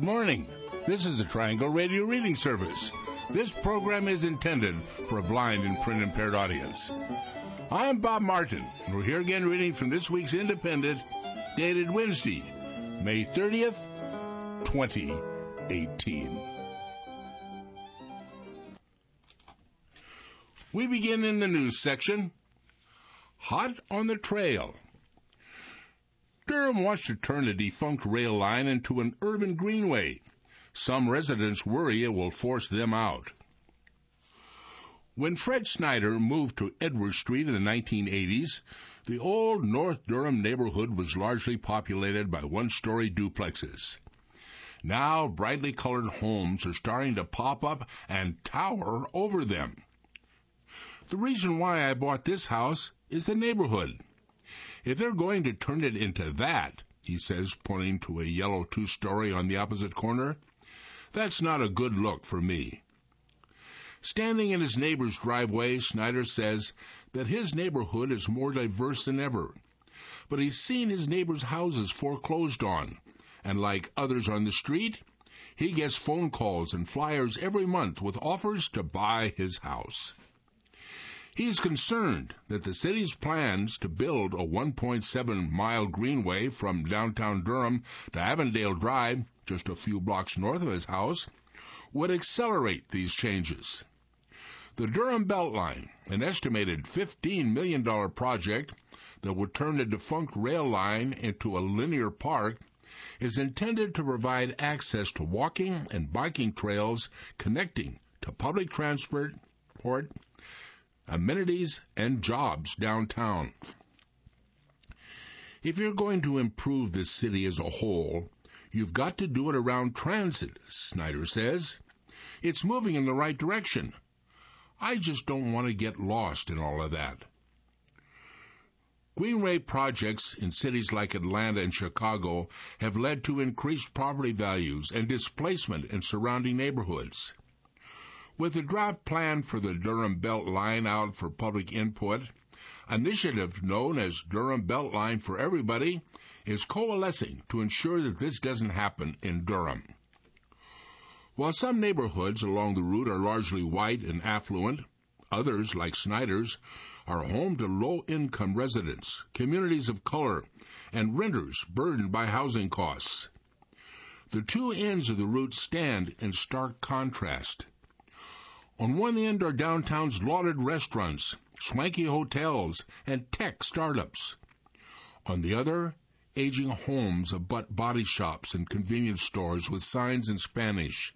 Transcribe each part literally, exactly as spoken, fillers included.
morning. This is the Triangle Radio Reading Service. This program is intended for a blind and print-impaired audience. I'm Bob Martin, and we're here again reading from this week's Independent, dated Wednesday, May thirtieth, twenty eighteen. We begin in the news section. Hot on the trail. Durham wants to turn a defunct rail line into an urban greenway. Some residents worry it will force them out. When Fred Snyder moved to Edward Street in the nineteen eighties, the old North Durham neighborhood was largely populated by one-story duplexes. Now, brightly colored homes are starting to pop up and tower over them. The reason why I bought this house is the neighborhood. If they're going to turn it into that, he says, pointing to a yellow two-story on the opposite corner, that's not a good look for me. Standing in his neighbor's driveway, Snyder says that his neighborhood is more diverse than ever. But he's seen his neighbor's houses foreclosed on, and like others on the street, he gets phone calls and flyers every month with offers to buy his house. He's concerned that the city's plans to build a one point seven mile greenway from downtown Durham to Avondale Drive, just a few blocks north of his house, would accelerate these changes. The Durham Beltline, an estimated fifteen million dollars project that would turn a defunct rail line into a linear park, is intended to provide access to walking and biking trails connecting to public transport, amenities, and jobs downtown. If you're going to improve this city as a whole, you've got to do it around transit, Snyder says. It's moving in the right direction. I just don't want to get lost in all of that. Greenway projects in cities like Atlanta and Chicago have led to increased property values and displacement in surrounding neighborhoods. With the draft plan for the Durham Beltline out for public input, an initiative known as Durham Beltline for Everybody is coalescing to ensure that this doesn't happen in Durham. While some neighborhoods along the route are largely white and affluent, others, like Snyder's, are home to low-income residents, communities of color, and renters burdened by housing costs. The two ends of the route stand in stark contrast. On one end are downtown's lauded restaurants, swanky hotels, and tech startups. On the other, aging homes abut body shops and convenience stores with signs in Spanish.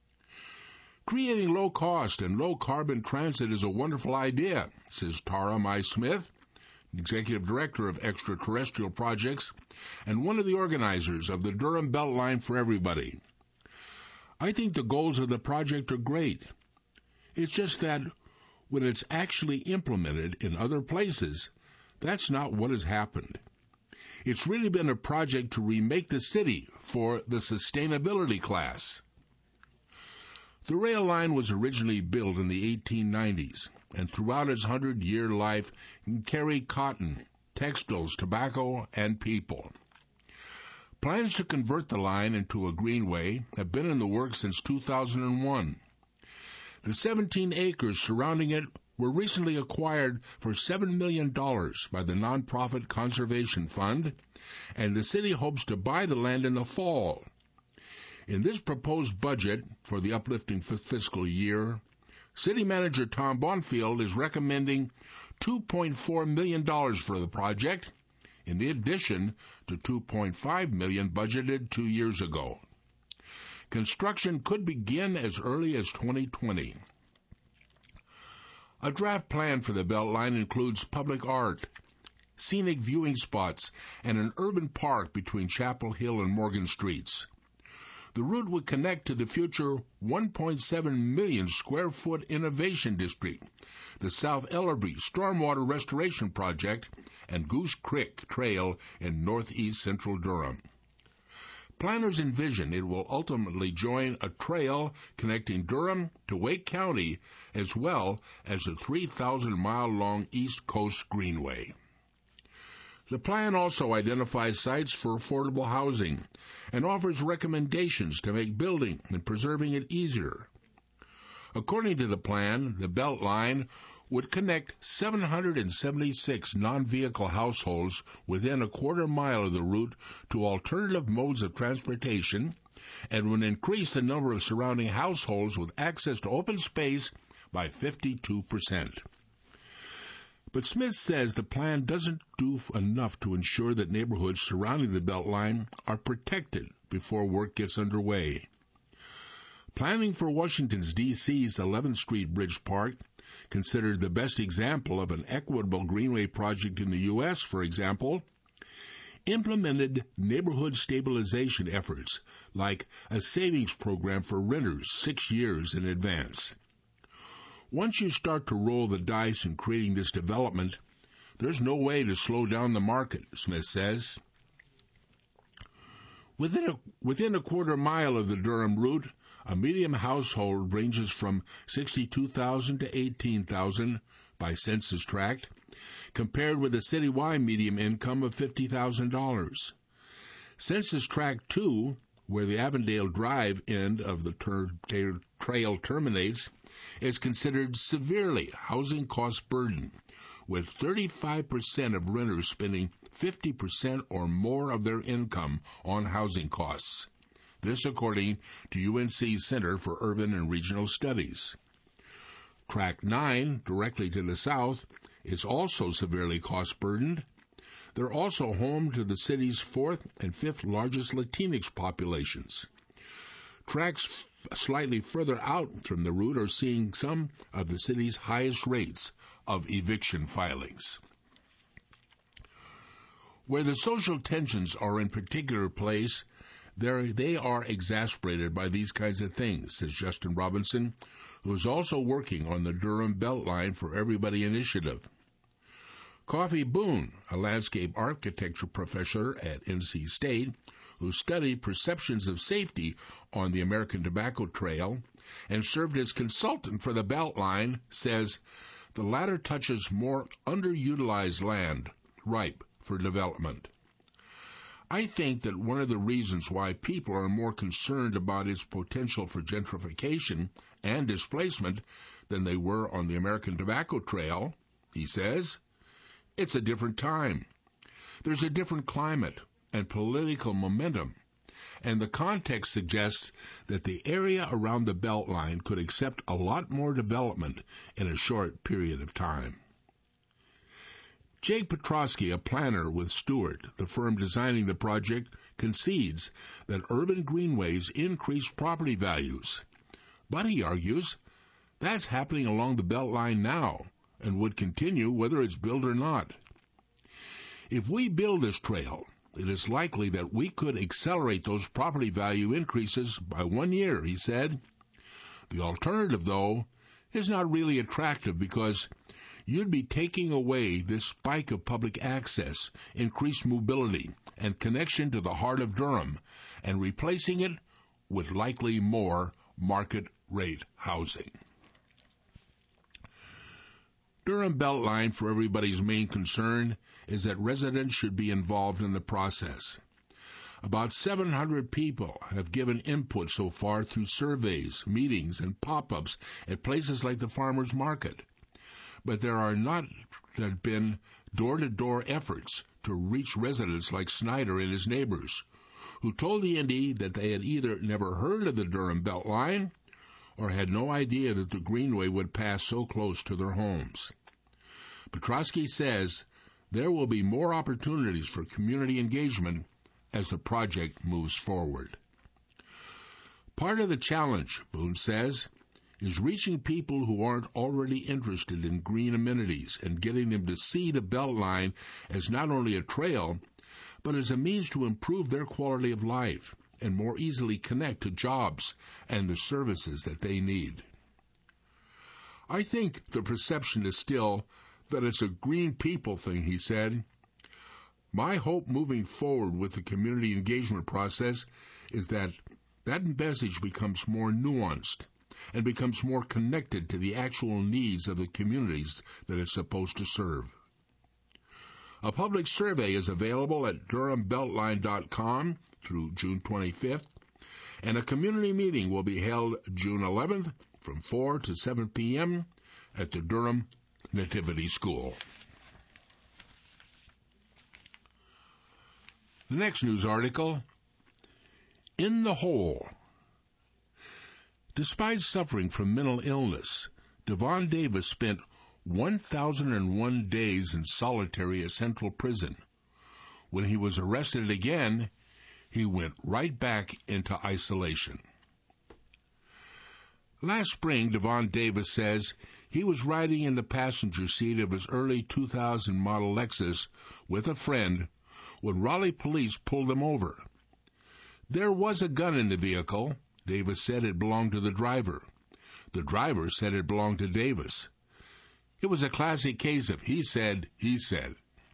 Creating low-cost and low-carbon transit is a wonderful idea, says Tara Mai Smith, Executive Director of Extraterrestrial Projects and one of the organizers of the Durham Beltline for Everybody. I think the goals of the project are great. It's just that when it's actually implemented in other places, that's not what has happened. It's really been a project to remake the city for the sustainability class. The rail line was originally built in the eighteen nineties, and throughout its hundred-year life carried cotton, textiles, tobacco, and people. Plans to convert the line into a greenway have been in the works since two thousand one. The seventeen acres surrounding it were recently acquired for seven million dollars by the nonprofit Conservation Fund, and the city hopes to buy the land in the fall. In this proposed budget for the uplifting fiscal year, City Manager Tom Bonfield is recommending two point four million dollars for the project, in addition to two point five million dollars budgeted two years ago. Construction could begin as early as twenty twenty. A draft plan for the Beltline includes public art, scenic viewing spots, and an urban park between Chapel Hill and Morgan Streets. The route would connect to the future one point seven million square foot innovation district, the South Ellerby Stormwater Restoration Project, and Goose Creek Trail in northeast central Durham. Planners envision it will ultimately join a trail connecting Durham to Wake County, as well as a three thousand mile long East Coast Greenway. The plan also identifies sites for affordable housing and offers recommendations to make building and preserving it easier. According to the plan, the Beltline would connect seven hundred seventy-six non-vehicle households within a quarter mile of the route to alternative modes of transportation and would increase the number of surrounding households with access to open space by fifty-two percent. But Smith says the plan doesn't do enough to ensure that neighborhoods surrounding the Beltline are protected before work gets underway. Planning for Washington's D C's eleventh Street Bridge Park, considered the best example of an equitable greenway project in the U S, for example, implemented neighborhood stabilization efforts like a savings program for renters six years in advance. Once you start to roll the dice in creating this development, there's no way to slow down the market, Smith says. Within a, within a quarter mile of the Durham route, a medium household ranges from sixty-two thousand dollars to eighteen thousand dollars by census tract, compared with a citywide medium income of fifty thousand dollars. Census Tract two, where the Avondale Drive end of the ter- ter- trail terminates, is considered severely housing cost burden, with thirty-five percent of renters spending fifty percent or more of their income on housing costs. This according to U N C's Center for Urban and Regional Studies. Tract nine, directly to the south, is also severely cost-burdened. They're also home to the city's fourth and fifth largest Latinx populations. Tracts slightly further out from the route are seeing some of the city's highest rates of eviction filings. Where the social tensions are in particular place, They're, they are exasperated by these kinds of things, says Justin Robinson, who is also working on the Durham Beltline for Everybody initiative. Coffee Boone, a landscape architecture professor at N C State, who studied perceptions of safety on the American Tobacco Trail and served as consultant for the Beltline, says the latter touches more underutilized land, ripe for development. I think that one of the reasons why people are more concerned about its potential for gentrification and displacement than they were on the American Tobacco Trail, he says, it's a different time. There's a different climate and political momentum, and the context suggests that the area around the Beltline could accept a lot more development in a short period of time. Jake Petrosky, a planner with Stewart, the firm designing the project, concedes that urban greenways increase property values. But, he argues, that's happening along the Beltline now and would continue whether it's built or not. If we build this trail, it is likely that we could accelerate those property value increases by one year, he said. The alternative, though, is not really attractive because you'd be taking away this spike of public access, increased mobility, and connection to the heart of Durham, and replacing it with likely more market-rate housing. Durham Beltline, for everybody's main concern, is that residents should be involved in the process. About seven hundred people have given input so far through surveys, meetings, and pop-ups at places like the Farmers Market. But there are not have been door-to-door efforts to reach residents like Snyder and his neighbors, who told the Indy that they had either never heard of the Durham Beltline or had no idea that the Greenway would pass so close to their homes. Petrosky says there will be more opportunities for community engagement as the project moves forward. Part of the challenge, Boone says, is reaching people who aren't already interested in green amenities and getting them to see the Beltline as not only a trail, but as a means to improve their quality of life and more easily connect to jobs and the services that they need. I think the perception is still that it's a green people thing, he said. My hope moving forward with the community engagement process is that that message becomes more nuanced and becomes more connected to the actual needs of the communities that it's supposed to serve. A public survey is available at Durham Beltline dot com through June twenty-fifth, and a community meeting will be held June eleventh from four to seven p.m. at the Durham Nativity School. The next news article, In the Hole. Despite suffering from mental illness, Devon Davis spent one thousand one days in solitary at Central Prison. When he was arrested again, he went right back into isolation. Last spring, Devon Davis says he was riding in the passenger seat of his early two thousand model Lexus with a friend when Raleigh police pulled him over. There was a gun in the vehicle. Davis said it belonged to the driver. The driver said it belonged to Davis. It was a classic case of he said, he said.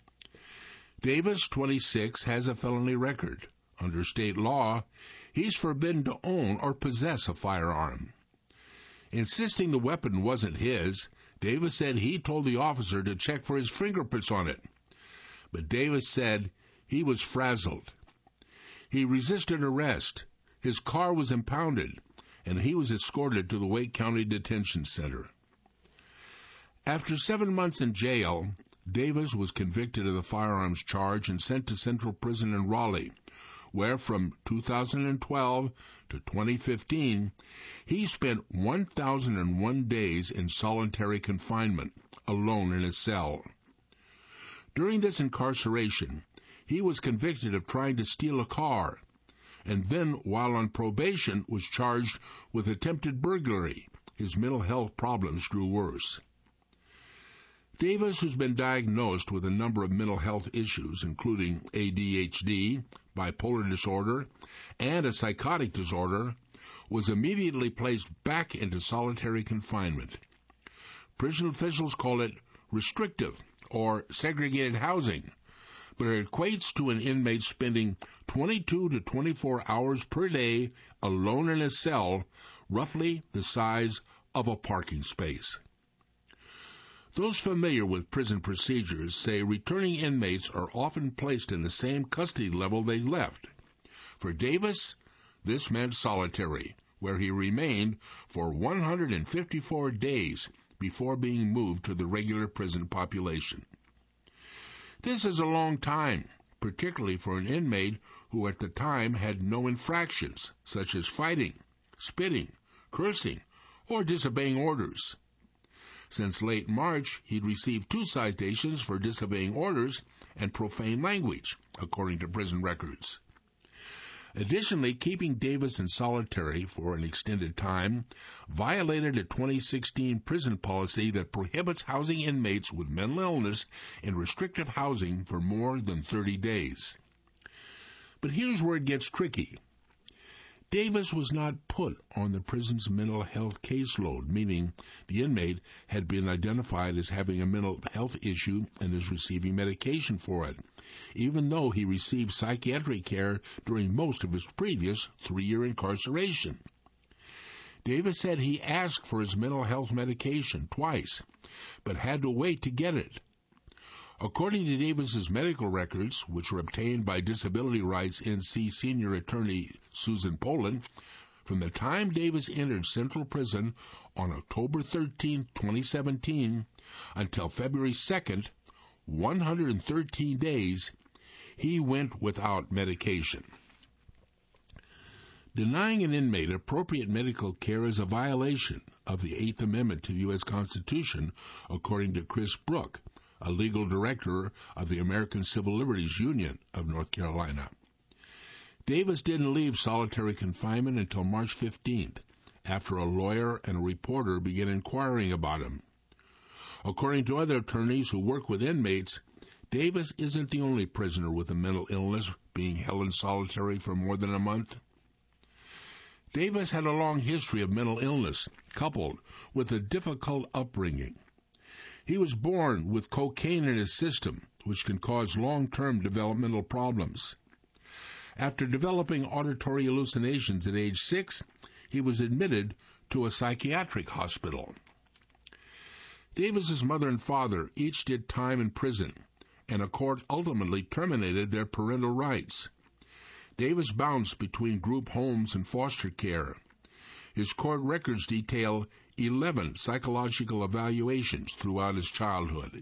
Davis, twenty-six, has a felony record. Under state law, he's forbidden to own or possess a firearm. Insisting the weapon wasn't his, Davis said he told the officer to check for his fingerprints on it. But Davis said he was frazzled. He resisted arrest. His car was impounded, and he was escorted to the Wake County Detention Center. After seven months in jail, Davis was convicted of the firearms charge and sent to Central Prison in Raleigh, where from two thousand twelve to twenty fifteen, he spent one thousand one days in solitary confinement, alone in his cell. During this incarceration, he was convicted of trying to steal a car, and then, while on probation, was charged with attempted burglary. His mental health problems grew worse. Davis has been diagnosed with a number of mental health issues, including A D H D, bipolar disorder, and a psychotic disorder, was immediately placed back into solitary confinement. Prison officials call it restrictive or segregated housing, but it equates to an inmate spending twenty-two to twenty-four hours per day alone in a cell, roughly the size of a parking space. Those familiar with prison procedures say returning inmates are often placed in the same custody level they left. For Davis, this meant solitary, where he remained for one hundred fifty-four days before being moved to the regular prison population. This is a long time, particularly for an inmate who at the time had no infractions, such as fighting, spitting, cursing, or disobeying orders. Since late March, he'd received two citations for disobeying orders and profane language, according to prison records. Additionally, keeping Davis in solitary for an extended time violated a twenty sixteen prison policy that prohibits housing inmates with mental illness in restrictive housing for more than thirty days. But here's where it gets tricky. Davis was not put on the prison's mental health caseload, meaning the inmate had been identified as having a mental health issue and is receiving medication for it, even though he received psychiatric care during most of his previous three-year incarceration. Davis said he asked for his mental health medication twice, but had to wait to get it. According to Davis's medical records, which were obtained by Disability Rights N C senior attorney Susan Poland, from the time Davis entered Central Prison on October thirteenth, twenty seventeen, until February second, one hundred thirteen days, he went without medication. Denying an inmate appropriate medical care is a violation of the Eighth Amendment to the U S Constitution, according to Chris Brook, a legal director of the American Civil Liberties Union of North Carolina. Davis didn't leave solitary confinement until March fifteenth, after a lawyer and a reporter began inquiring about him. According to other attorneys who work with inmates, Davis isn't the only prisoner with a mental illness being held in solitary for more than a month. Davis had a long history of mental illness, coupled with a difficult upbringing. He was born with cocaine in his system, which can cause long-term developmental problems. After developing auditory hallucinations at age six, he was admitted to a psychiatric hospital. Davis's mother and father each did time in prison, and a court ultimately terminated their parental rights. Davis bounced between group homes and foster care. His court records detail eleven psychological evaluations throughout his childhood.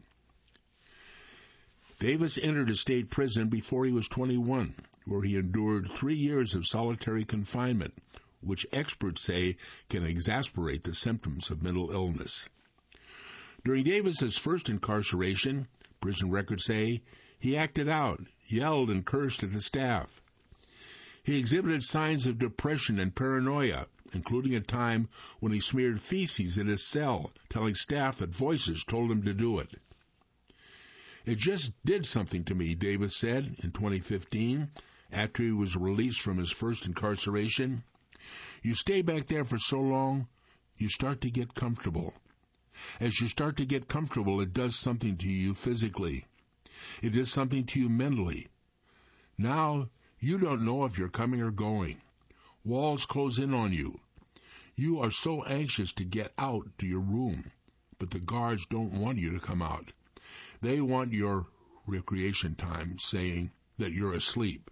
Davis entered a state prison before he was twenty-one, where he endured three years of solitary confinement, which experts say can exacerbate the symptoms of mental illness. During Davis's first incarceration, prison records say he acted out, yelled and cursed at the staff. He exhibited signs of depression and paranoia, including a time when he smeared feces in his cell, telling staff that voices told him to do it. It just did something to me, Davis said in twenty fifteen, after he was released from his first incarceration. You stay back there for so long, you start to get comfortable. As you start to get comfortable, it does something to you physically. It does something to you mentally. Now, you don't know if you're coming or going. Walls close in on you. You are so anxious to get out to your room, but the guards don't want you to come out. They want your recreation time, saying that you're asleep.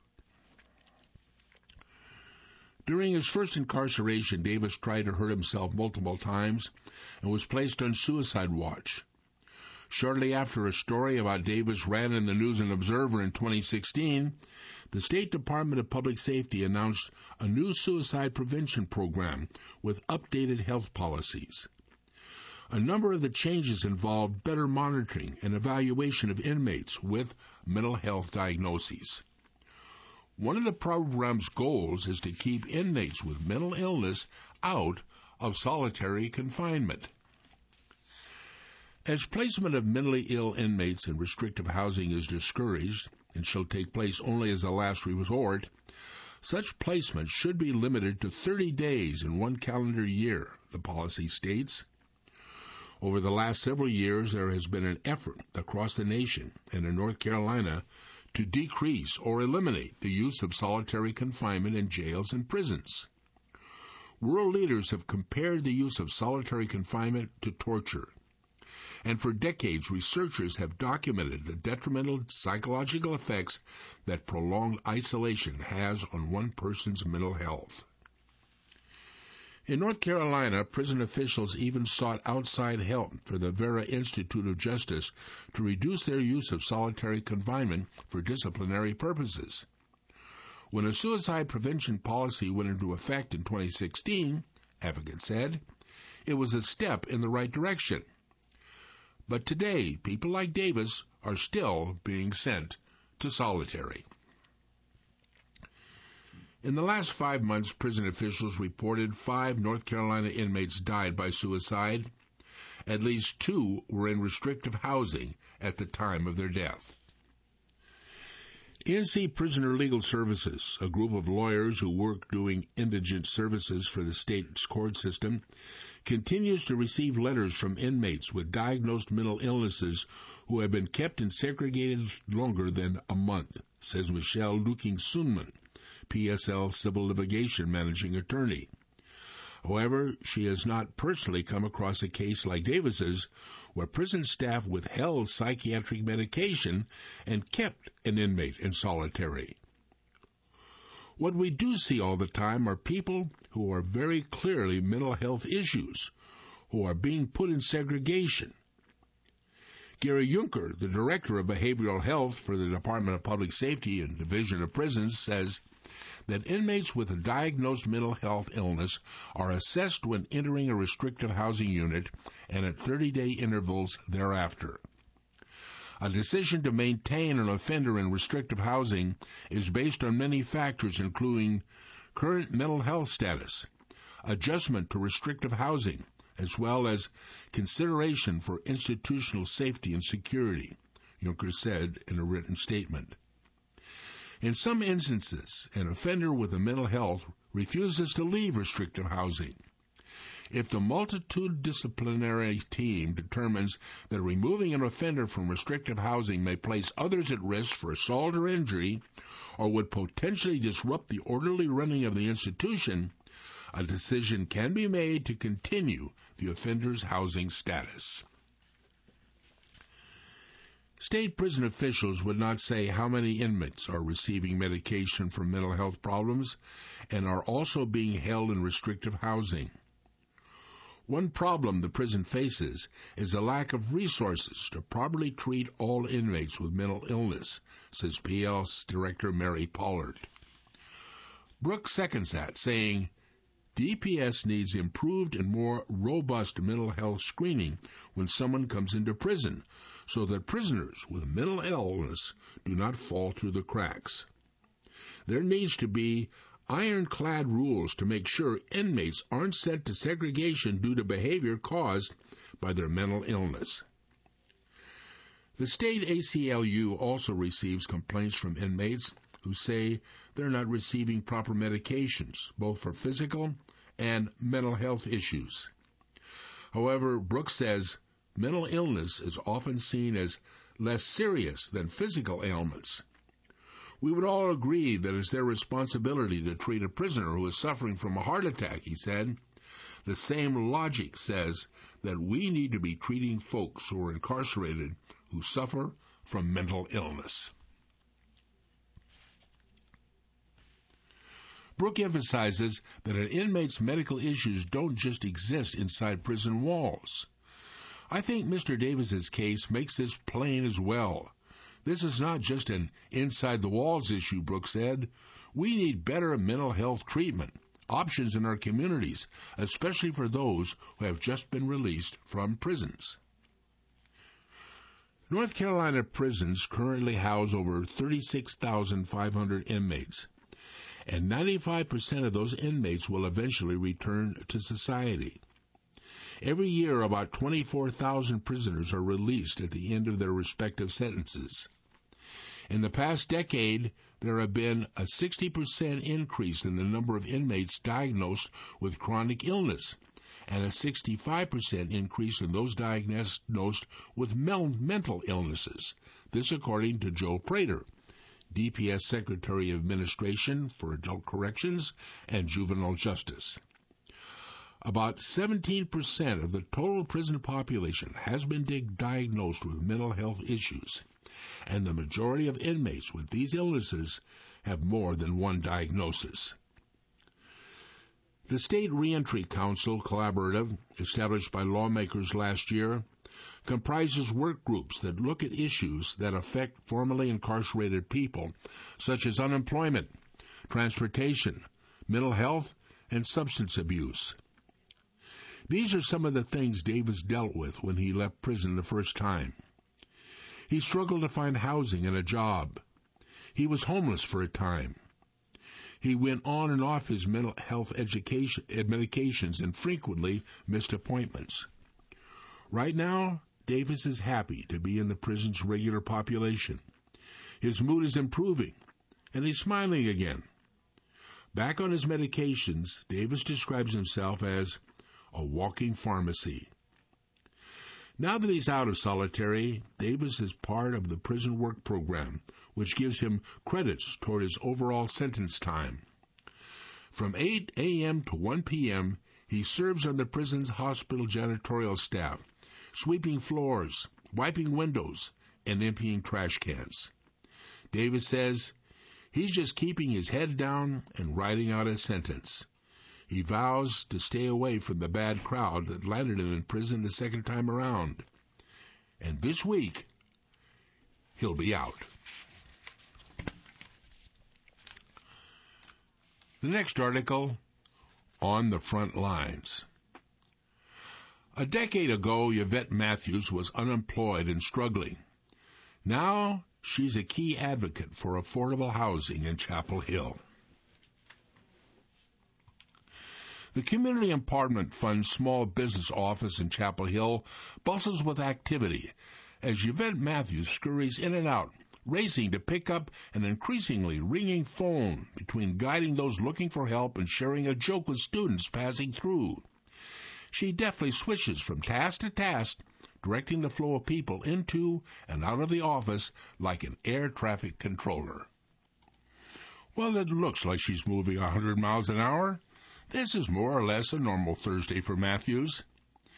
During his first incarceration, Davis tried to hurt himself multiple times and was placed on suicide watch. Shortly after a story about Davis ran in the News and Observer in twenty sixteen, the State Department of Public Safety announced a new suicide prevention program with updated health policies. A number of the changes involved better monitoring and evaluation of inmates with mental health diagnoses. One of the program's goals is to keep inmates with mental illness out of solitary confinement. As placement of mentally ill inmates in restrictive housing is discouraged and shall take place only as a last resort, such placement should be limited to thirty days in one calendar year, the policy states. Over the last several years, there has been an effort across the nation and in North Carolina to decrease or eliminate the use of solitary confinement in jails and prisons. World leaders have compared the use of solitary confinement to torture. And for decades, researchers have documented the detrimental psychological effects that prolonged isolation has on one person's mental health. In North Carolina, prison officials even sought outside help for the Vera Institute of Justice to reduce their use of solitary confinement for disciplinary purposes. When a suicide prevention policy went into effect in twenty sixteen, advocates said, it was a step in the right direction. But today, people like Davis are still being sent to solitary. In the last five months, prison officials reported five North Carolina inmates died by suicide. At least two were in restrictive housing at the time of their death. N C Prisoner Legal Services, a group of lawyers who work doing indigent services for the state's court system, continues to receive letters from inmates with diagnosed mental illnesses who have been kept in segregated longer than a month, says Michelle Looking-Sunman, P S L Civil Litigation Managing Attorney. However, she has not personally come across a case like Davis's, where prison staff withheld psychiatric medication and kept an inmate in solitary. What we do see all the time are people who are very clearly mental health issues, who are being put in segregation. Gary Juncker, the Director of Behavioral Health for the Department of Public Safety and Division of Prisons, says that inmates with a diagnosed mental health illness are assessed when entering a restrictive housing unit and at thirty-day intervals thereafter. A decision to maintain an offender in restrictive housing is based on many factors, including current mental health status, adjustment to restrictive housing, as well as consideration for institutional safety and security, Juncker said in a written statement. In some instances, an offender with a mental health refuses to leave restrictive housing. If the multidisciplinary team determines that removing an offender from restrictive housing may place others at risk for assault or injury, or would potentially disrupt the orderly running of the institution, a decision can be made to continue the offender's housing status. State prison officials would not say how many inmates are receiving medication for mental health problems and are also being held in restrictive housing. One problem the prison faces is a lack of resources to properly treat all inmates with mental illness, says P L's Director Mary Pollard. Brooks seconds that, saying, D P S needs improved and more robust mental health screening when someone comes into prison, so that prisoners with mental illness do not fall through the cracks. There needs to be ironclad rules to make sure inmates aren't sent to segregation due to behavior caused by their mental illness. The state A C L U also receives complaints from inmates who say they're not receiving proper medications, both for physical and mental health issues. However, Brooks says mental illness is often seen as less serious than physical ailments. We would all agree that it's their responsibility to treat a prisoner who is suffering from a heart attack, he said. The same logic says that we need to be treating folks who are incarcerated who suffer from mental illness. Brooks emphasizes that an inmate's medical issues don't just exist inside prison walls. I think Mister Davis's case makes this plain as well. This is not just an inside-the-walls issue, Brooks said. We need better mental health treatment, options in our communities, especially for those who have just been released from prisons. North Carolina prisons currently house over thirty-six thousand five hundred inmates, and ninety-five percent of those inmates will eventually return to society. Every year, about twenty-four thousand prisoners are released at the end of their respective sentences. In the past decade, there have been a sixty percent increase in the number of inmates diagnosed with chronic illness, and a sixty-five percent increase in those diagnosed with mental illnesses. This according to Joe Prater, D P S Secretary of Administration for Adult Corrections and Juvenile Justice. About seventeen percent of the total prison population has been diagnosed with mental health issues, and the majority of inmates with these illnesses have more than one diagnosis. The State Reentry Council Collaborative, established by lawmakers last year, comprises work groups that look at issues that affect formerly incarcerated people, such as unemployment, transportation, mental health, and substance abuse. These are some of the things Davis dealt with when he left prison the first time. He struggled to find housing and a job. He was homeless for a time. He went on and off his mental health education medications and frequently missed appointments. Right now, Davis is happy to be in the prison's regular population. His mood is improving, and he's smiling again. Back on his medications, Davis describes himself as a walking pharmacy. Now that he's out of solitary, Davis is part of the prison work program, which gives him credits toward his overall sentence time. From eight a.m. to one p.m., he serves on the prison's hospital janitorial staff, sweeping floors, wiping windows, and emptying trash cans. Davis says he's just keeping his head down and writing out his sentence. He vows to stay away from the bad crowd that landed him in prison the second time around. And this week, he'll be out. The next article, On the Front Lines. A decade ago, Yvette Matthews was unemployed and struggling. Now, she's a key advocate for affordable housing in Chapel Hill. The Community Empowerment Fund's small business office in Chapel Hill bustles with activity as Yvette Matthews scurries in and out, racing to pick up an increasingly ringing phone between guiding those looking for help and sharing a joke with students passing through. She deftly switches from task to task, directing the flow of people into and out of the office like an air traffic controller. Well, it looks like she's moving a hundred miles an hour. This is more or less a normal Thursday for Matthews.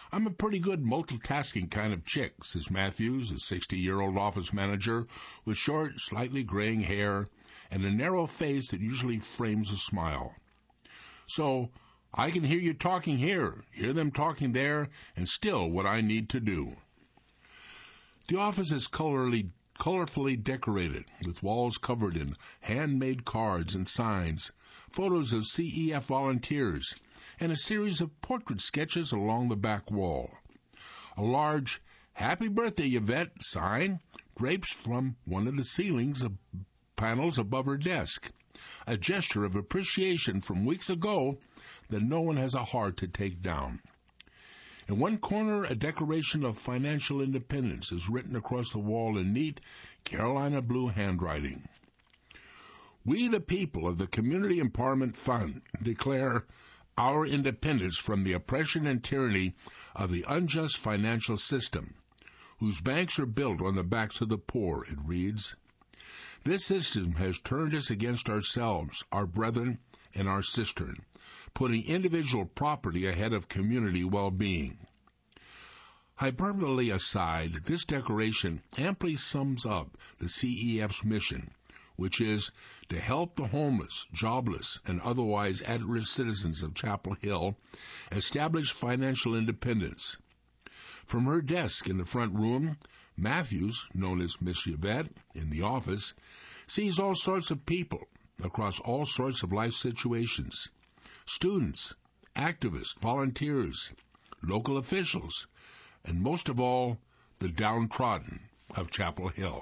I'm a pretty good multitasking kind of chick, says Matthews, a sixty-year-old office manager with short, slightly graying hair and a narrow face that usually frames a smile. So, I can hear you talking here, hear them talking there, and still what I need to do. The office is colorly, colorfully decorated, with walls covered in handmade cards and signs, photos of C E F volunteers, and a series of portrait sketches along the back wall. A large "Happy Birthday, Yvette" sign drapes from one of the ceilings of panels above her desk, a gesture of appreciation from weeks ago that no one has a heart to take down. In one corner, a declaration of financial independence is written across the wall in neat Carolina blue handwriting. We, the people of the Community Empowerment Fund, declare our independence from the oppression and tyranny of the unjust financial system, whose banks are built on the backs of the poor, it reads. This system has turned us against ourselves, our brethren, and our sister, putting individual property ahead of community well-being. Hyperbole aside, this declaration amply sums up the C E F's mission, which is to help the homeless, jobless, and otherwise at-risk citizens of Chapel Hill establish financial independence. From her desk in the front room, Matthews, known as Miss Yvette in the office, sees all sorts of people across all sorts of life situations. Students, activists, volunteers, local officials, and most of all, the downtrodden of Chapel Hill.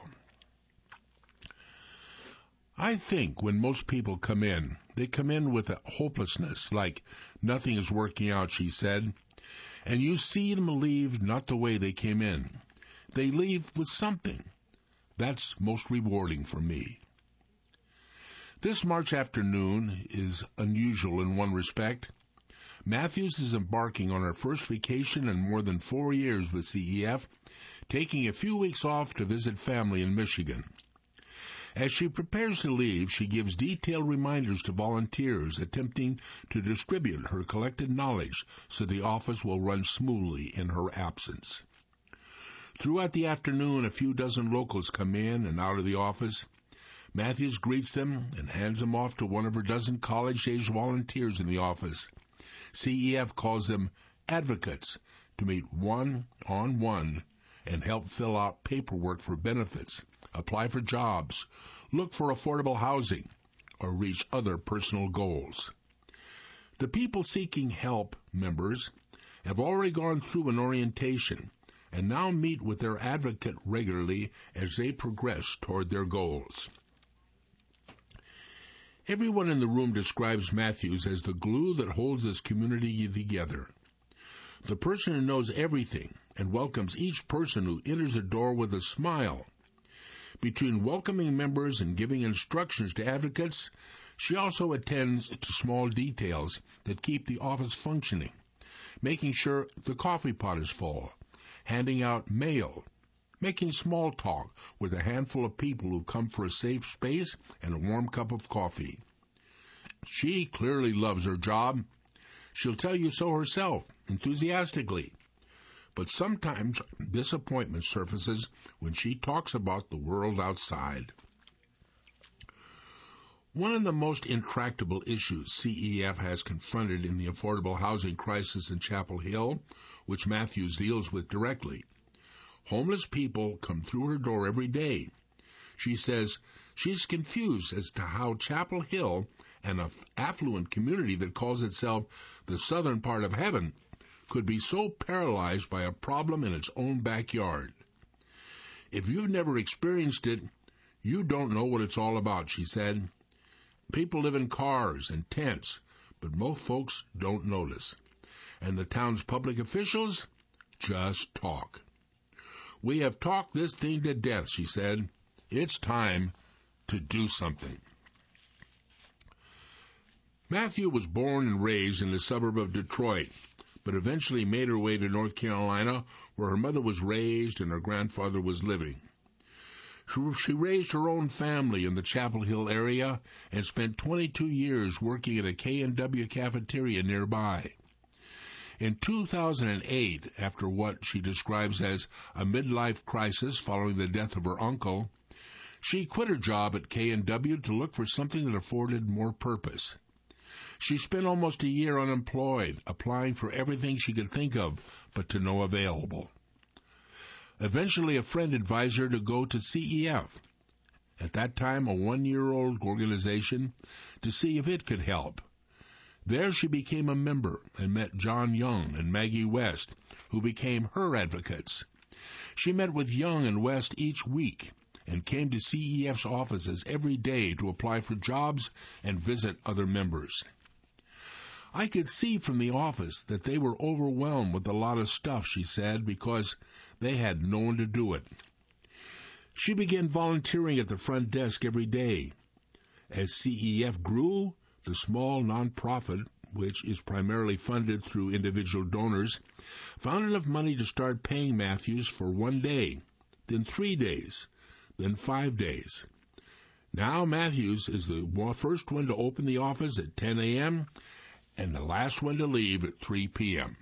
I think when most people come in, they come in with a hopelessness, like nothing is working out, she said, and you see them leave not the way they came in. They leave with something. That's most rewarding for me. This March afternoon is unusual in one respect. Matthews is embarking on her first vacation in more than four years with C E F, taking a few weeks off to visit family in Michigan. As she prepares to leave, she gives detailed reminders to volunteers attempting to distribute her collected knowledge so the office will run smoothly in her absence. Throughout the afternoon, a few dozen locals come in and out of the office. Matthews greets them and hands them off to one of her dozen college-age volunteers in the office. C E F calls them advocates to meet one-on-one and help fill out paperwork for benefits, apply for jobs, look for affordable housing, or reach other personal goals. The people seeking help members have already gone through an orientation and now meet with their advocate regularly as they progress toward their goals. Everyone in the room describes Matthews as the glue that holds this community together. The person who knows everything and welcomes each person who enters the door with a smile. Between welcoming members and giving instructions to advocates, she also attends to small details that keep the office functioning, making sure the coffee pot is full, handing out mail, making small talk with a handful of people who come for a safe space and a warm cup of coffee. She clearly loves her job. She'll tell you so herself, enthusiastically. But sometimes disappointment surfaces when she talks about the world outside. One of the most intractable issues C E F has confronted in the affordable housing crisis in Chapel Hill, which Matthews deals with directly. Homeless people come through her door every day. She says she's confused as to how Chapel Hill, an affluent community that calls itself the southern part of heaven, could be so paralyzed by a problem in its own backyard. If you've never experienced it, you don't know what it's all about, she said. People live in cars and tents, but most folks don't notice. And the town's public officials just talk. We have talked this thing to death, she said. It's time to do something. Matthew was born and raised in the suburb of Detroit, but eventually made her way to North Carolina, where her mother was raised and her grandfather was living. She raised her own family in the Chapel Hill area and spent twenty-two years working at a K and W cafeteria nearby. In two thousand eight, after what she describes as a midlife crisis following the death of her uncle, she quit her job at K and W to look for something that afforded more purpose. She spent almost a year unemployed, applying for everything she could think of, but to no available. Eventually, a friend advised her to go to C E F, at that time a one-year-old organization, to see if it could help. There she became a member and met John Young and Maggie West, who became her advocates. She met with Young and West each week and came to C E F's offices every day to apply for jobs and visit other members. I could see from the office that they were overwhelmed with a lot of stuff, she said, because they had no one to do it. She began volunteering at the front desk every day. As C E F grew, the small nonprofit, which is primarily funded through individual donors, found enough money to start paying Matthews for one day, then three days, then five days. Now Matthews is the first one to open the office at ten a.m. and the last one to leave at three p.m.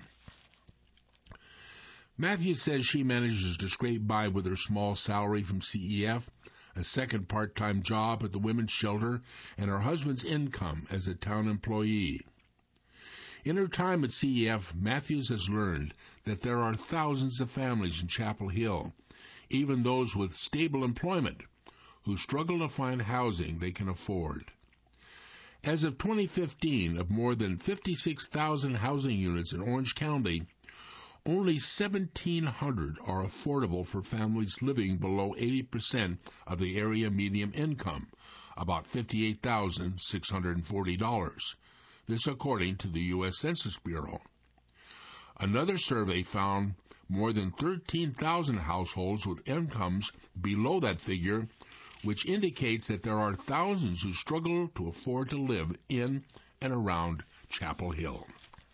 Matthews says she manages to scrape by with her small salary from C E F, a second part-time job at the women's shelter, and her husband's income as a town employee. In her time at C E F, Matthews has learned that there are thousands of families in Chapel Hill, even those with stable employment, who struggle to find housing they can afford. As of twenty fifteen, of more than fifty-six thousand housing units in Orange County, only seventeen hundred are affordable for families living below eighty percent of the area median income, about fifty-eight thousand six hundred forty dollars. This according to the U S Census Bureau. Another survey found more than thirteen thousand households with incomes below that figure, which indicates that there are thousands who struggle to afford to live in and around Chapel Hill.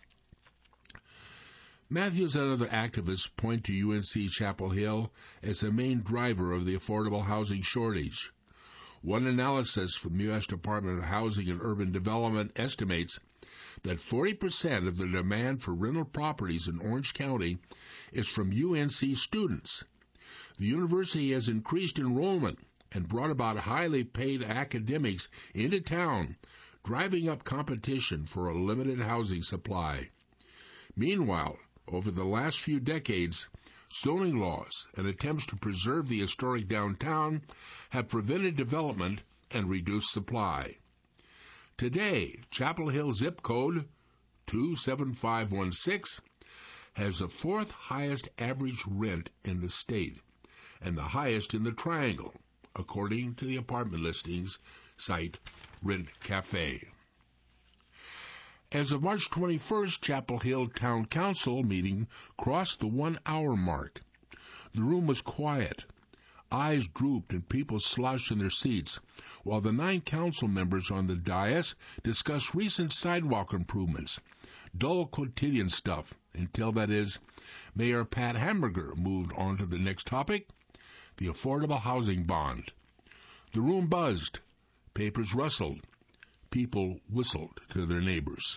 Matthews and other activists point to U N C Chapel Hill as the main driver of the affordable housing shortage. One analysis from the U S Department of Housing and Urban Development estimates that forty percent of the demand for rental properties in Orange County is from U N C students. The university has increased enrollment and brought about highly paid academics into town, driving up competition for a limited housing supply. Meanwhile, over the last few decades, zoning laws and attempts to preserve the historic downtown have prevented development and reduced supply. Today, Chapel Hill zip code two seven five one six has the fourth highest average rent in the state and the highest in the Triangle, according to the apartment listings site Rent Cafe. As of March twenty-first, Chapel Hill Town Council meeting crossed the one-hour mark. The room was quiet. Eyes drooped and people slouched in their seats, while the nine council members on the dais discussed recent sidewalk improvements, dull quotidian stuff, until, that is, Mayor Pat Hamburger moved on to the next topic, the affordable housing bond. The room buzzed. Papers rustled. People whistled to their neighbors.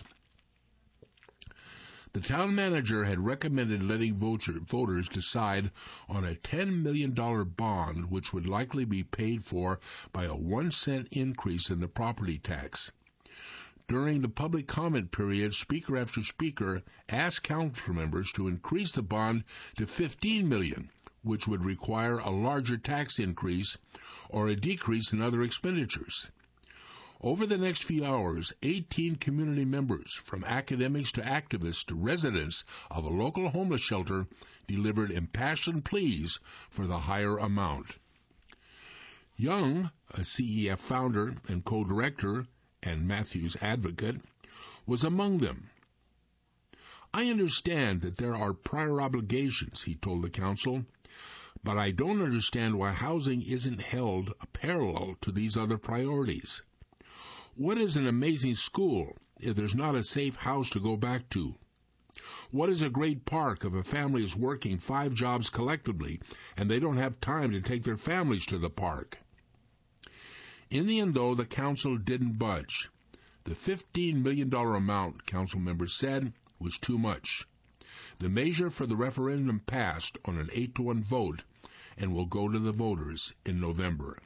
The town manager had recommended letting voters decide on a ten million dollars bond, which would likely be paid for by a one cent increase in the property tax. During the public comment period, speaker after speaker asked council members to increase the bond to fifteen million dollars, which would require a larger tax increase or a decrease in other expenditures. Over the next few hours, eighteen community members, from academics to activists to residents of a local homeless shelter, delivered impassioned pleas for the higher amount. Young, a C E F founder and co-director and Matthews advocate, was among them. I understand that there are prior obligations, he told the council, but I don't understand why housing isn't held parallel to these other priorities. What is an amazing school if there's not a safe house to go back to? What is a great park if a family is working five jobs collectively and they don't have time to take their families to the park? In the end, though, the council didn't budge. The fifteen million dollars amount, council members said, was too much. The measure for the referendum passed on an eight to one vote and will go to the voters in November.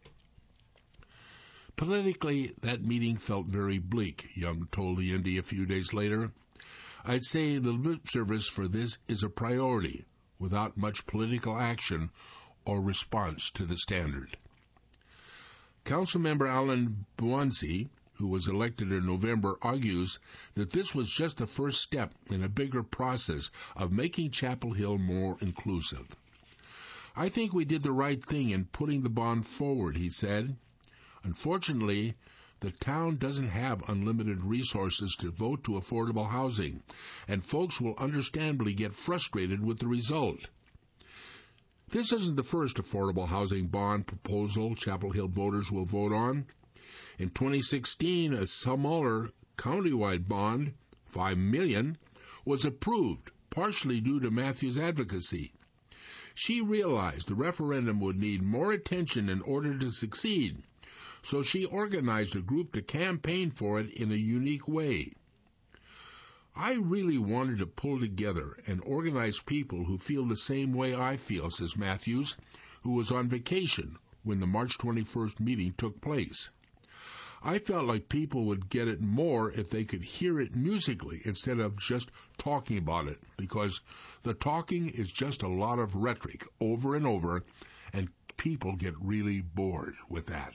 Politically, that meeting felt very bleak, Young told the Indy a few days later. I'd say the lip service for this is a priority, without much political action or response to the standard. Councilmember Alan Buanzi, who was elected in November, argues that this was just the first step in a bigger process of making Chapel Hill more inclusive. I think we did the right thing in putting the bond forward, he said. Unfortunately, the town doesn't have unlimited resources to vote to affordable housing, and folks will understandably get frustrated with the result. This isn't the first affordable housing bond proposal Chapel Hill voters will vote on. In twenty sixteen, a smaller countywide bond, five million dollars, was approved, partially due to Matthews' advocacy. She realized the referendum would need more attention in order to succeed, so she organized a group to campaign for it in a unique way. I really wanted to pull together and organize people who feel the same way I feel, says Matthews, who was on vacation when the March twenty-first meeting took place. I felt like people would get it more if they could hear it musically instead of just talking about it, because the talking is just a lot of rhetoric over and over, and people get really bored with that.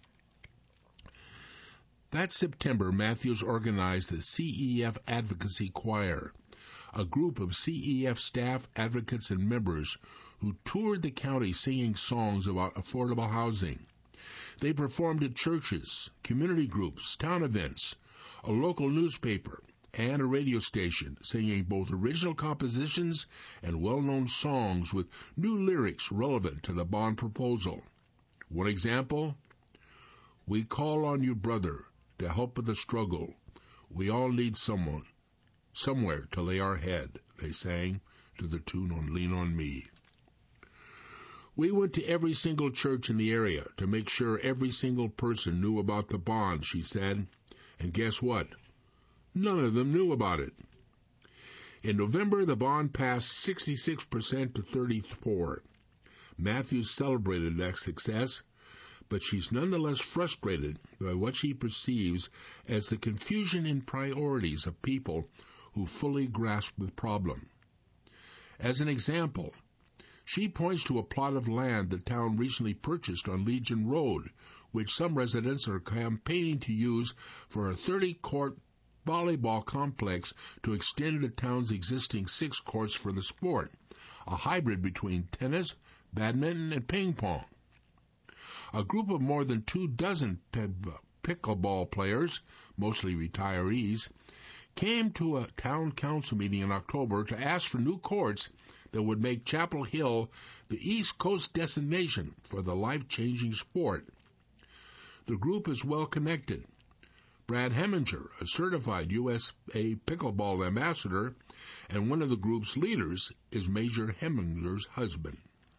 That September, Matthews organized the C E F Advocacy Choir, a group of C E F staff, advocates, and members who toured the county singing songs about affordable housing. They performed at churches, community groups, town events, a local newspaper, and a radio station, singing both original compositions and well-known songs with new lyrics relevant to the bond proposal. One example, "We call on you, brother, to help with the struggle. We all need someone, somewhere to lay our head," they sang to the tune on "Lean on Me." We went to every single church in the area to make sure every single person knew about the bond, she said. And guess what? None of them knew about it. In November, the bond passed sixty-six percent to thirty-four. Matthews celebrated that success, but she's nonetheless frustrated by what she perceives as the confusion in priorities of people who fully grasp the problem. As an example, she points to a plot of land the town recently purchased on Legion Road, which some residents are campaigning to use for a thirty-court volleyball complex to extend the town's existing six courts for the sport, a hybrid between tennis, badminton, and ping pong. A group of more than two dozen pickleball players, mostly retirees, came to a town council meeting in October to ask for new courts that would make Chapel Hill the East Coast destination for the life-changing sport. The group is well connected. Brad Heminger, a certified U S A pickleball ambassador and one of the group's leaders, is Major Heminger's husband.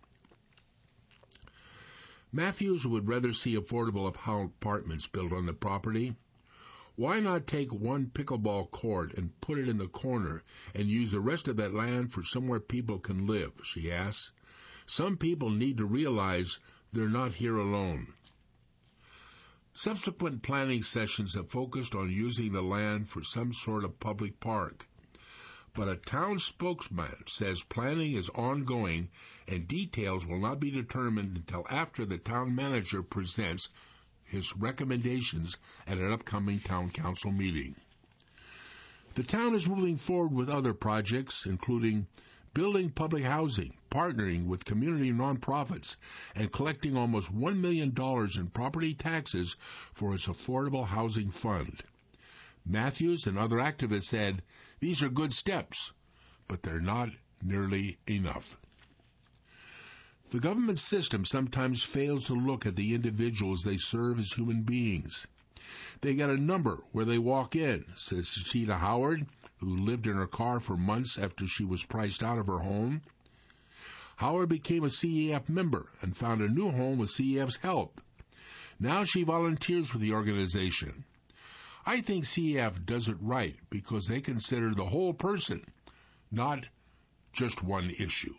Matthews would rather see affordable apartments built on the property. Why not take one pickleball court and put it in the corner and use the rest of that land for somewhere people can live, she asks. Some people need to realize they're not here alone. Subsequent planning sessions have focused on using the land for some sort of public park. But a town spokesman says planning is ongoing and details will not be determined until after the town manager presents his recommendations at an upcoming town council meeting. The town is moving forward with other projects, including building public housing, partnering with community nonprofits, and collecting almost one million dollars in property taxes for its affordable housing fund. Matthews and other activists said, these are good steps, but they're not nearly enough. The government system sometimes fails to look at the individuals they serve as human beings. They got a number where they walk in, says Sita Howard, who lived in her car for months after she was priced out of her home. Howard became a C E F member and found a new home with C E F's help. Now she volunteers with the organization. I think C E F does it right because they consider the whole person, not just one issue.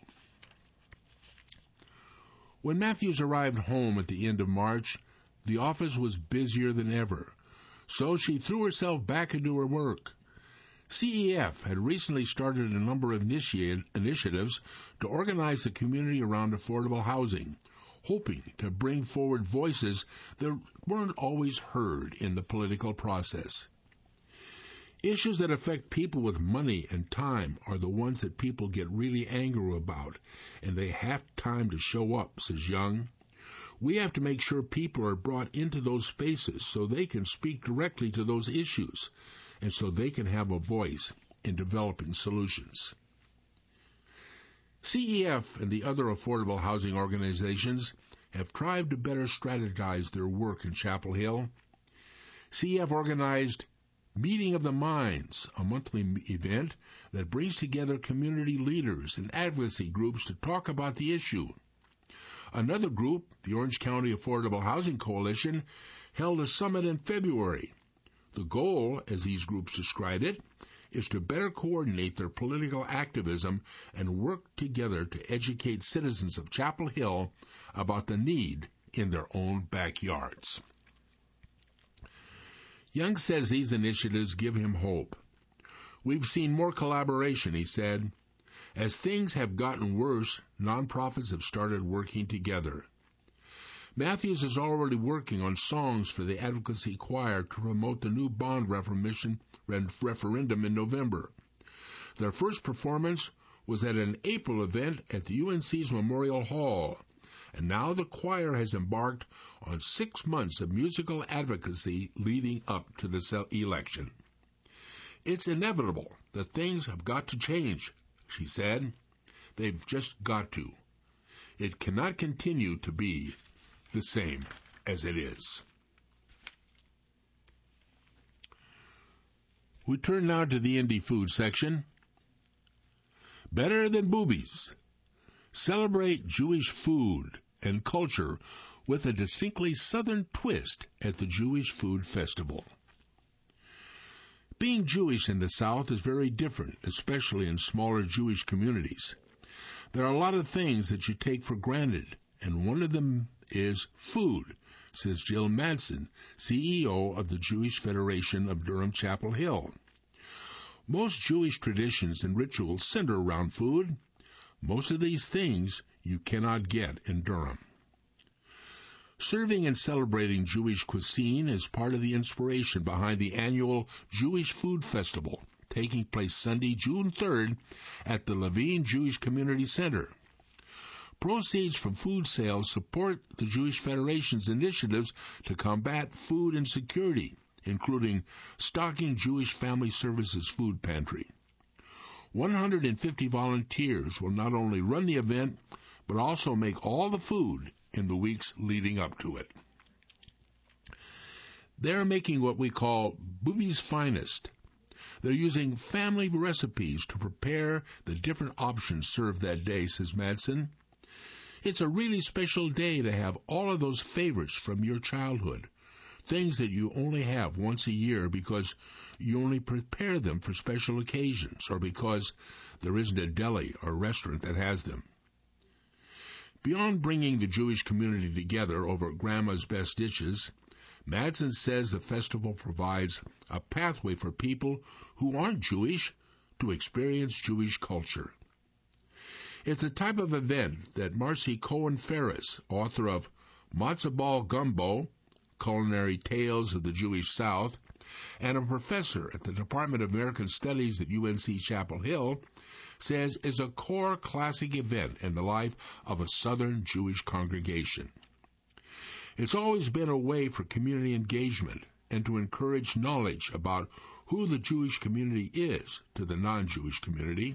When Matthews arrived home at the end of March, the office was busier than ever, so she threw herself back into her work. C E F had recently started a number of initiate, initiatives to organize the community around affordable housing, hoping to bring forward voices that weren't always heard in the political process. Issues that affect people with money and time are the ones that people get really angry about, and they have time to show up, says Young. We have to make sure people are brought into those spaces so they can speak directly to those issues, and so they can have a voice in developing solutions. C E F and the other affordable housing organizations have tried to better strategize their work in Chapel Hill. C E F organized Meeting of the Minds, a monthly event that brings together community leaders and advocacy groups to talk about the issue. Another group, the Orange County Affordable Housing Coalition, held a summit in February. The goal, as these groups described it, is to better coordinate their political activism and work together to educate citizens of Chapel Hill about the need in their own backyards. Young says these initiatives give him hope. We've seen more collaboration, he said. As things have gotten worse, nonprofits have started working together. Matthews is already working on songs for the advocacy choir to promote the new bond referendum in November. Their first performance was at an April event at the U N C's Memorial Hall, and now the choir has embarked on six months of musical advocacy leading up to the election. It's inevitable that things have got to change, she said. They've just got to. It cannot continue to be the same as it is. We turn now to the indie food section. Better than boobies. Celebrate Jewish food and culture with a distinctly Southern twist at the Jewish Food Festival. Being Jewish in the South is very different, especially in smaller Jewish communities. There are a lot of things that you take for granted, and one of them is food, says Jill Madsen, C E O of the Jewish Federation of Durham Chapel Hill. Most Jewish traditions and rituals center around food. Most of these things you cannot get in Durham. Serving and celebrating Jewish cuisine is part of the inspiration behind the annual Jewish Food Festival, taking place Sunday, June third, at the Levine Jewish Community Center. Proceeds from food sales support the Jewish Federation's initiatives to combat food insecurity, including stocking Jewish Family Services food pantry. one hundred fifty volunteers will not only run the event, but also make all the food in the weeks leading up to it. They're making what we call Booby's Finest. They're using family recipes to prepare the different options served that day, says Madsen. It's a really special day to have all of those favorites from your childhood, things that you only have once a year because you only prepare them for special occasions or because there isn't a deli or restaurant that has them. Beyond bringing the Jewish community together over Grandma's best dishes, Madsen says the festival provides a pathway for people who aren't Jewish to experience Jewish culture. It's a type of event that Marcy Cohen Ferris, author of Matzo Ball Gumbo, Culinary Tales of the Jewish South, and a professor at the Department of American Studies at U N C Chapel Hill, says is a core classic event in the life of a Southern Jewish congregation. It's always been a way for community engagement and to encourage knowledge about who the Jewish community is to the non-Jewish community.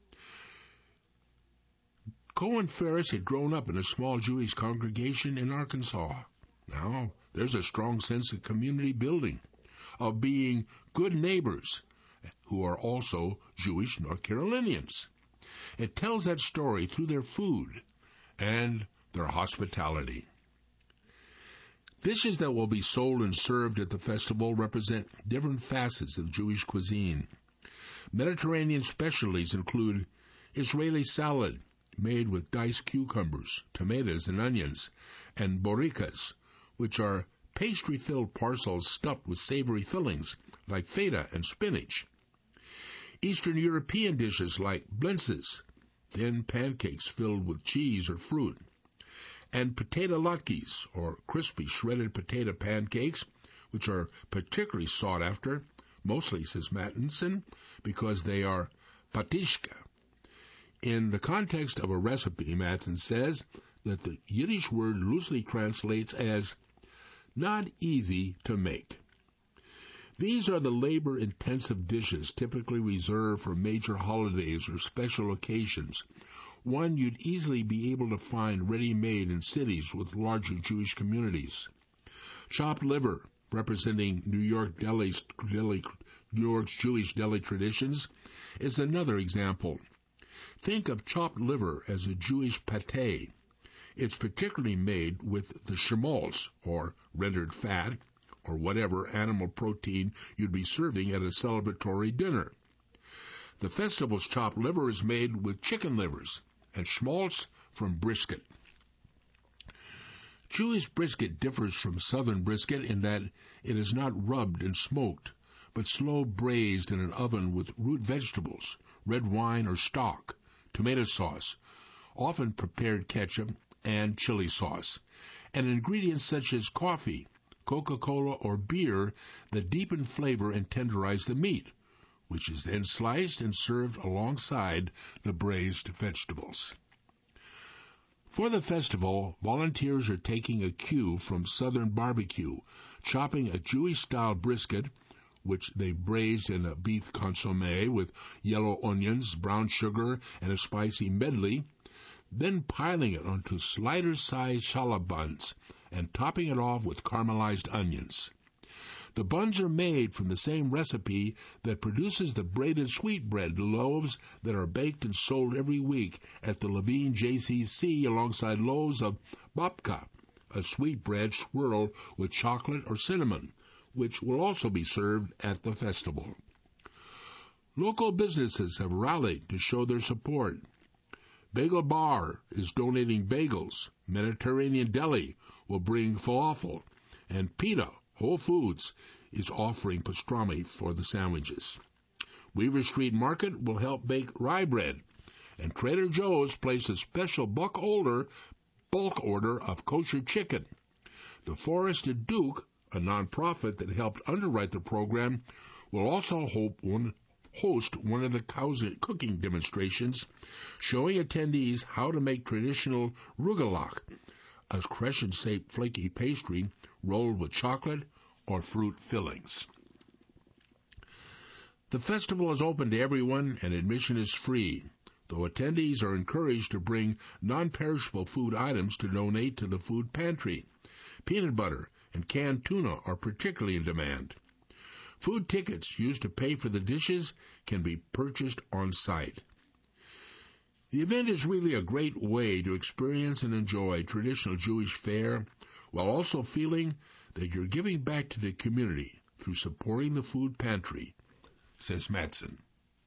Cohen Ferris had grown up in a small Jewish congregation in Arkansas. Now, there's a strong sense of community building, of being good neighbors who are also Jewish North Carolinians. It tells that story through their food and their hospitality. Dishes that will be sold and served at the festival represent different facets of Jewish cuisine. Mediterranean specialties include Israeli salad, made with diced cucumbers, tomatoes, and onions, and borikas, which are pastry-filled parcels stuffed with savory fillings like feta and spinach. Eastern European dishes like blintzes, thin pancakes filled with cheese or fruit, and potato latkes, or crispy shredded potato pancakes, which are particularly sought after, mostly, says Mattinson, because they are patishka. In the context of a recipe, Matson says that the Yiddish word loosely translates as not easy to make. These are the labor-intensive dishes typically reserved for major holidays or special occasions, one you'd easily be able to find ready-made in cities with larger Jewish communities. Chopped liver, representing New York deli's, deli, New York's Jewish deli traditions, is another example. Think of chopped liver as a Jewish pâté. It's particularly made with the schmaltz, or rendered fat, or whatever animal protein you'd be serving at a celebratory dinner. The festival's chopped liver is made with chicken livers, and schmaltz from brisket. Jewish brisket differs from southern brisket in that it is not rubbed and smoked, but slow braised in an oven with root vegetables, red wine or stock, tomato sauce, often prepared ketchup, and chili sauce, and ingredients such as coffee, Coca-Cola, or beer that deepen flavor and tenderize the meat, which is then sliced and served alongside the braised vegetables. For the festival, volunteers are taking a cue from Southern barbecue, chopping a Jewish-style brisket, which they braised in a beef consommé with yellow onions, brown sugar, and a spicy medley, then piling it onto slider-sized challah buns and topping it off with caramelized onions. The buns are made from the same recipe that produces the braided sweetbread loaves that are baked and sold every week at the Levine J C C alongside loaves of babka, a sweetbread swirled with chocolate or cinnamon, which will also be served at the festival. Local businesses have rallied to show their support. Bagel Bar is donating bagels. Mediterranean Deli will bring falafel. And PETA, Whole Foods, is offering pastrami for the sandwiches. Weaver Street Market will help bake rye bread. And Trader Joe's placed a special bulk order, bulk order of kosher chicken. The Forested Duke, a nonprofit that helped underwrite the program, will also hope one host one of the cooking demonstrations, showing attendees how to make traditional rugelach, a crescent-shaped flaky pastry rolled with chocolate or fruit fillings. The festival is open to everyone and admission is free, though attendees are encouraged to bring non-perishable food items to donate to the food pantry. Peanut butter and canned tuna are particularly in demand. Food tickets used to pay for the dishes can be purchased on site. The event is really a great way to experience and enjoy traditional Jewish fare while also feeling that you're giving back to the community through supporting the food pantry, says Matson.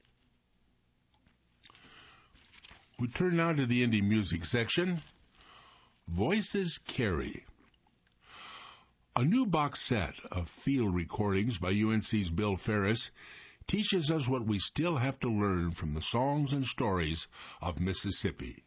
We turn now to the indie music section. Voices Carry. A new box set of field recordings by U N C's Bill Ferris teaches us what we still have to learn from the songs and stories of Mississippi.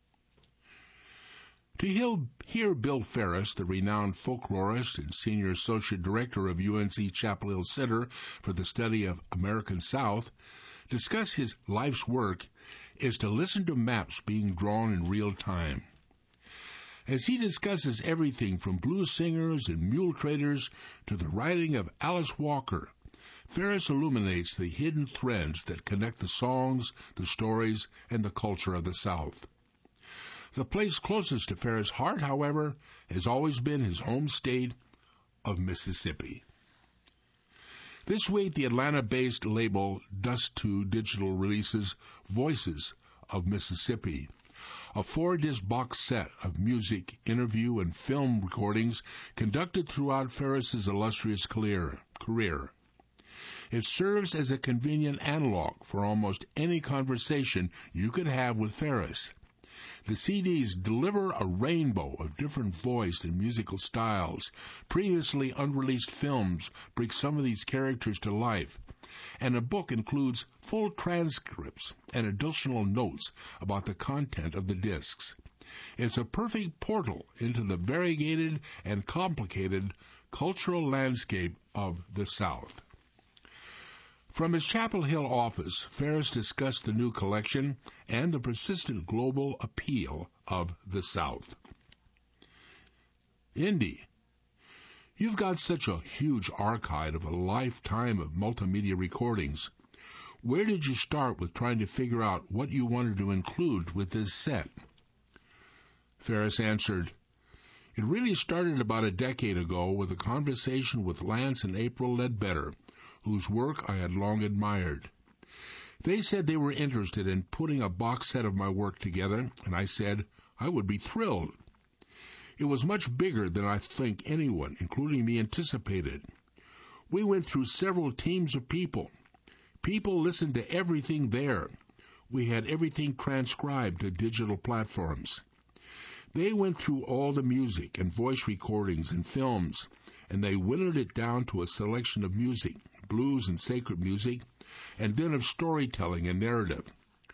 To hear Bill Ferris, the renowned folklorist and senior associate director of U N C Chapel Hill Center for the Study of American South, discuss his life's work is to listen to maps being drawn in real time. As he discusses everything from blues singers and mule traders to the writing of Alice Walker, Ferris illuminates the hidden threads that connect the songs, the stories, and the culture of the South. The place closest to Ferris' heart, however, has always been his home state of Mississippi. This week, the Atlanta-based label Dust two Digital releases Voices of Mississippi, a four-disc box set of music, interview, and film recordings conducted throughout Ferris's illustrious career. It serves as a convenient analog for almost any conversation you could have with Ferris. The C Ds deliver a rainbow of different voice and musical styles. Previously unreleased films bring some of these characters to life, and a book includes full transcripts and additional notes about the content of the discs. It's a perfect portal into the variegated and complicated cultural landscape of the South. From his Chapel Hill office, Ferris discussed the new collection and the persistent global appeal of the South. Indy, you've got such a huge archive of a lifetime of multimedia recordings. Where did you start with trying to figure out what you wanted to include with this set? Ferris answered, It really started about a decade ago with a conversation with Lance and April Ledbetter, whose work I had long admired. They said they were interested in putting a box set of my work together, and I said I would be thrilled. It was much bigger than I think anyone, including me, anticipated. We went through several teams of people. People listened to everything there. We had everything transcribed to digital platforms. They went through all the music and voice recordings and films, and they winnowed it down to a selection of music, blues and sacred music, and then of storytelling and narrative.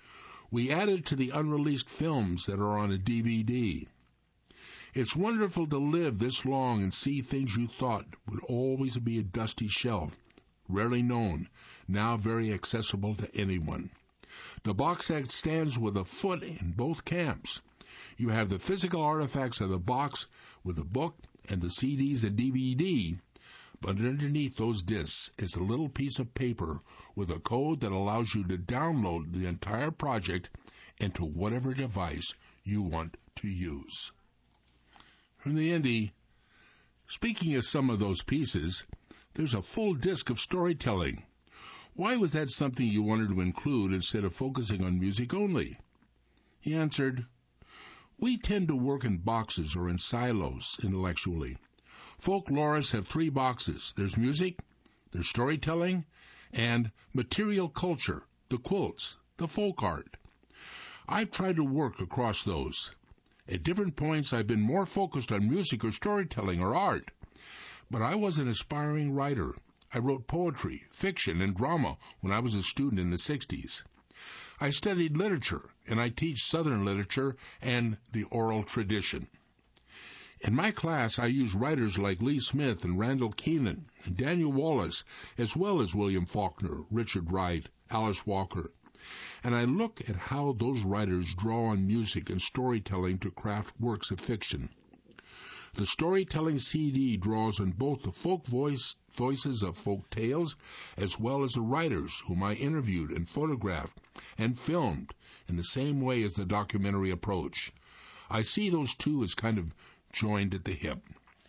We added to the unreleased films that are on a D V D. It's wonderful to live this long and see things you thought would always be a dusty shelf, rarely known, now very accessible to anyone. The box set stands with a foot in both camps. You have the physical artifacts of the box with the book and the C Ds and D V D, but underneath those discs is a little piece of paper with a code that allows you to download the entire project into whatever device you want to use. From the Indy, speaking of some of those pieces, there's a full disc of storytelling. Why was that something you wanted to include instead of focusing on music only? He answered, We tend to work in boxes or in silos intellectually. Folklorists have three boxes. There's music, there's storytelling, and material culture, the quilts, the folk art. I've tried to work across those. At different points, I've been more focused on music or storytelling or art. But I was an aspiring writer. I wrote poetry, fiction, and drama when I was a student in the sixties. I studied literature, and I teach Southern literature and the oral tradition. In my class, I use writers like Lee Smith and Randall Keenan and Daniel Wallace, as well as William Faulkner, Richard Wright, Alice Walker. And I look at how those writers draw on music and storytelling to craft works of fiction. The storytelling C D draws on both the folk voice, voices of folk tales as well as the writers whom I interviewed and photographed and filmed in the same way as the documentary approach. I see those two as kind of joined at the hip.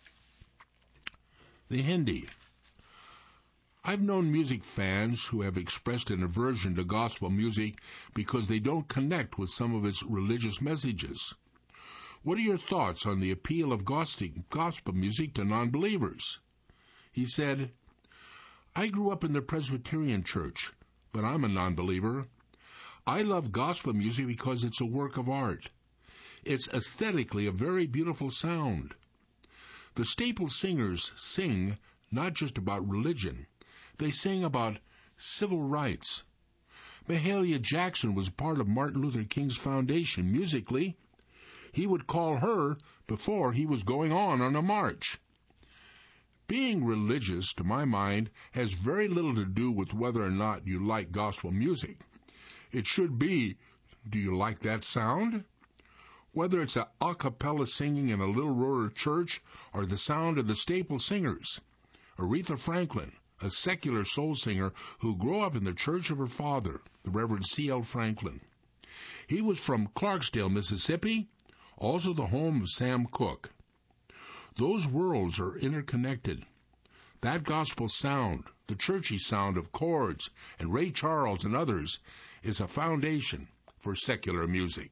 The Hindi. I've known music fans who have expressed an aversion to gospel music because they don't connect with some of its religious messages. What are your thoughts on the appeal of gospel music to non-believers? He said, I grew up in the Presbyterian Church, but I'm a non-believer. I love gospel music because it's a work of art. It's aesthetically a very beautiful sound. The staple singers sing not just about religion. They sing about civil rights. Mahalia Jackson was part of Martin Luther King's foundation musically. He would call her before he was going on on a march. Being religious, to my mind, has very little to do with whether or not you like gospel music. It should be, do you like that sound? Whether it's a a cappella singing in a little rural church or the sound of the staple singers. Aretha Franklin, a secular soul singer who grew up in the church of her father, the Reverend C L Franklin. He was from Clarksdale, Mississippi, also the home of Sam Cooke. Those worlds are interconnected. That gospel sound, the churchy sound of chords and Ray Charles and others, is a foundation for secular music.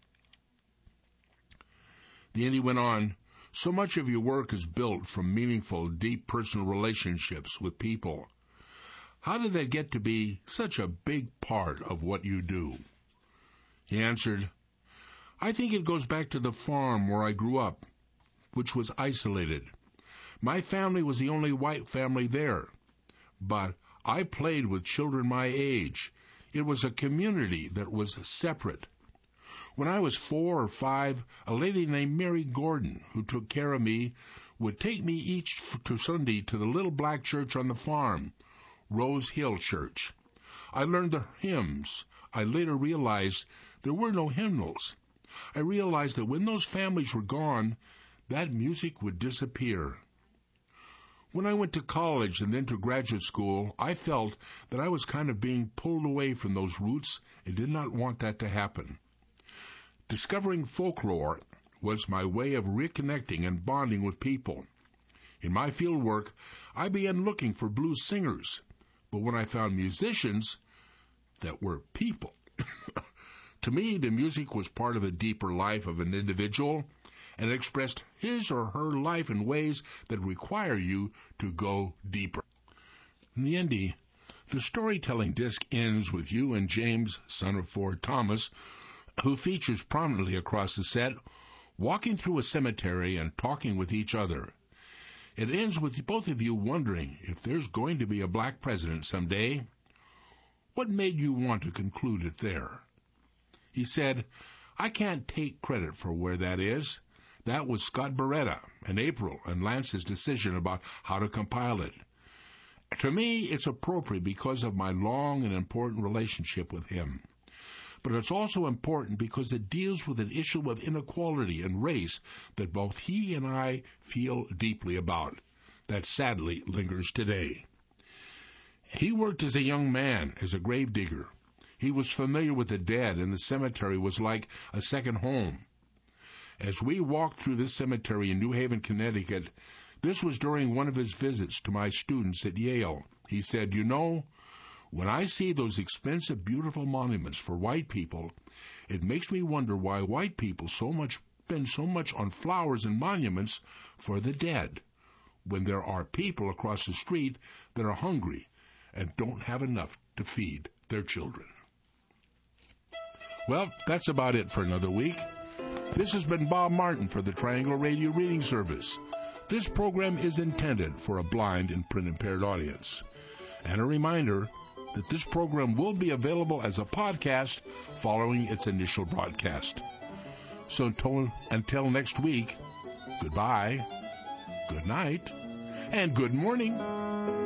The Indy went on, so much of your work is built from meaningful, deep personal relationships with people. how did that get to be such a big part of what you do? He answered, I think it goes back to the farm where I grew up, which was isolated. My family was the only white family there, but I played with children my age. It was a community that was separate. When I was four or five, a lady named Mary Gordon, who took care of me, would take me each to Sunday to the little black church on the farm, Rose Hill Church. I learned the hymns. I later realized there were no hymnals. I realized that when those families were gone, that music would disappear. When I went to college and then to graduate school, I felt that I was kind of being pulled away from those roots and did not want that to happen. Discovering folklore was my way of reconnecting and bonding with people. In my field work, I began looking for blues singers, but when I found musicians that were people, to me the music was part of the deeper life of an individual and expressed his or her life in ways that require you to go deeper. In the end, the storytelling disc ends with you and James, son of Ford Thomas, who features prominently across the set, walking through a cemetery and talking with each other. It ends with both of you wondering if there's going to be a black president someday. What made you want to conclude it there? He said, I can't take credit for where that is. That was Scott Beretta and April and Lance's decision about how to compile it. To me, it's appropriate because of my long and important relationship with him. But it's also important because it deals with an issue of inequality and race that both he and I feel deeply about, that sadly lingers today. He worked as a young man, as a gravedigger. He was familiar with the dead, and the cemetery was like a second home. As we walked through this cemetery in New Haven, Connecticut, this was during one of his visits to my students at Yale. He said, you know, when I see those expensive, beautiful monuments for white people, it makes me wonder why white people so much spend so much on flowers and monuments for the dead, when there are people across the street that are hungry and don't have enough to feed their children. Well, that's about it for another week. This has been Bob Martin for the Triangle Radio Reading Service. This program is intended for a blind and print-impaired audience. And a reminder that this program will be available as a podcast following its initial broadcast. So until, until next week, goodbye, good night, and good morning.